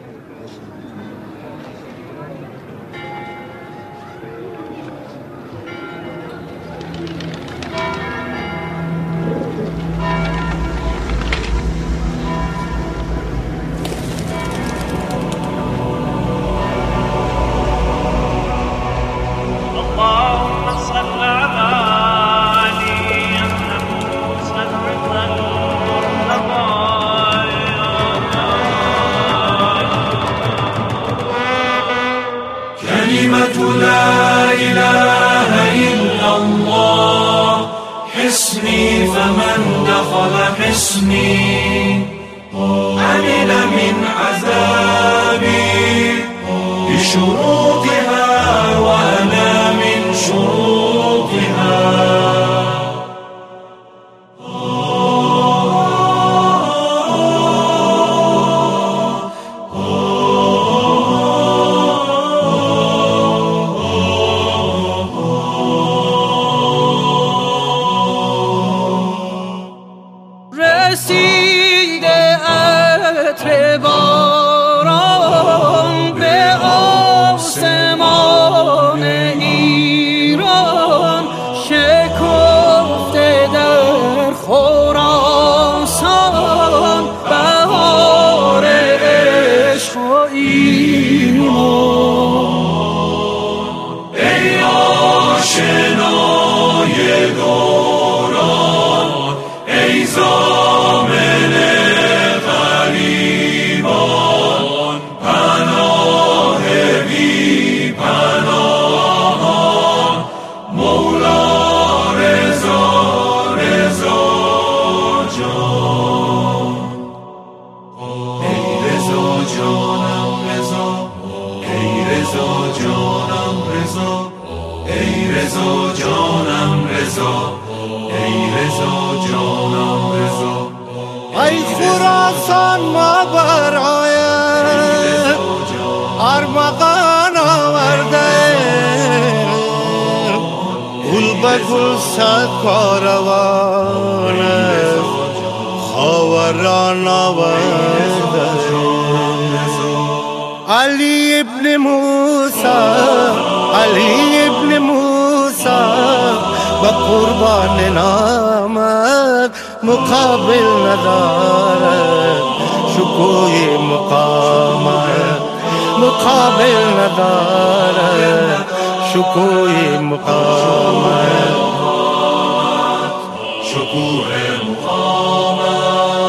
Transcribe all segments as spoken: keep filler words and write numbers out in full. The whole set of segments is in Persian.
لا إله إلا الله حصني فمن دخل حصني عمل من عذابي بشروطها وأنا من شروطها. رسیده عطر باران به آسمان ایران، شکفته در خراسان بهار عشق و ایمان. ای آشنای دوران، ای ضامن غریبان، پناه بی پناهان، مولا رضا رضا جان. ای رضا جانم رضا، ای رضا جانم رضا، ای رضا جانم رضا، ای رضا جانم رضا. ای خراسان ما برایت ارمغان آورده، گل به گل صد کاروان خاوران آورده. علی ابن موسی، علی ابن موسی به قربان نامت مقابل ندارد، شکوی مقامت مقابل ندارد، شکوی مقامت شکوه مقامت.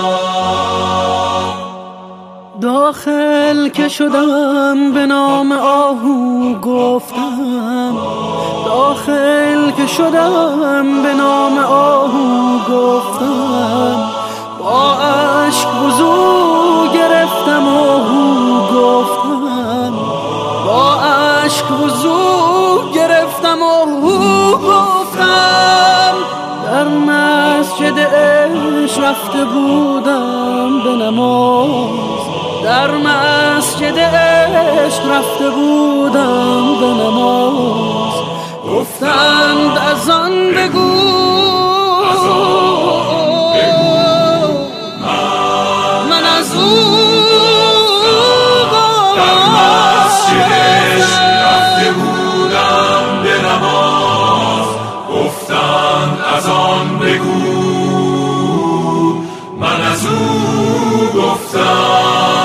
داخل که شدم به نام آهو گفتم، داخل که شدم به نام آهو گفتم، با عشق وضو گرفتم آهو گفتم، با عشق وضو گرفتم آهو گفتم. در مسجد عشق رفته بودم به نماز، در مسجد عشق رفته بودم به نماز، گفتند از آن بگو من از او در مسجد عشق رفته بودم به نماز، گفتند از آن بگو من از او گفتم.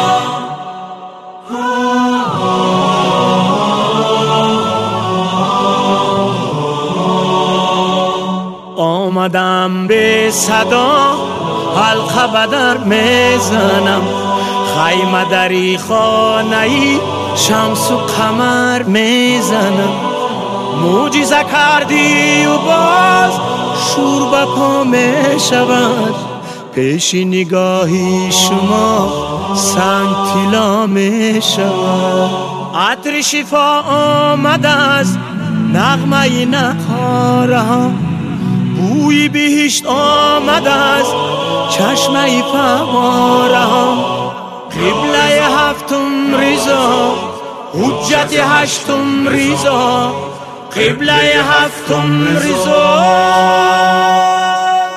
آمدم به صدا حلقه بدر میزنم، خیمه دری خانه شمس و قمر میزنم. معجزه کردی و باز شور به پا میشود، پیش نگاهی شما سنگ طلا میشود. عطر شفا آمد از نغمه نقاره ها، بوی بهشت آمد از چشمه فواره ها. قبله هفتم رضا، حجت هشتم رضا، قبله هفتم رضا،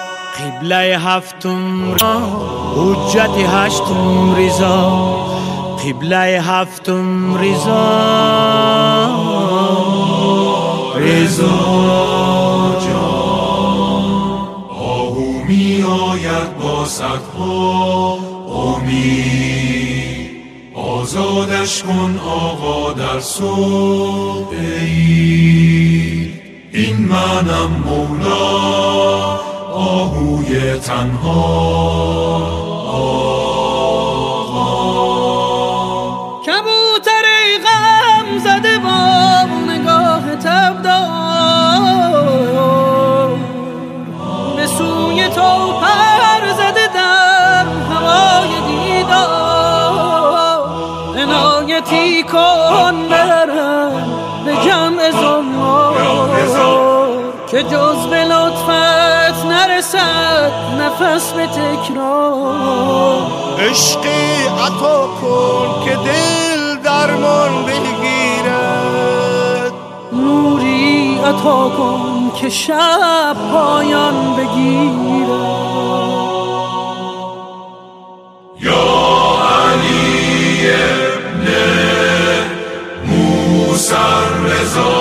قبله هفتم رضا، حجت هشتم رضا. قبله هفتم رضا رضا جان آهو می آید با صدها امید آزادش کن آقا در صبح عید این منم مولا آهوی تنها آقا کبوتر غم زده با نگاه تبدار به سوی تو پر زده در هوای دیدار عنایتی کن برم به جمع زمار که جز به لطفت نرسد نفس به تکرار عشقی عطا کن که دل درمان بگیرد نوری عطا کن که شب پایان بگیرد یا علی ابن موسی رضا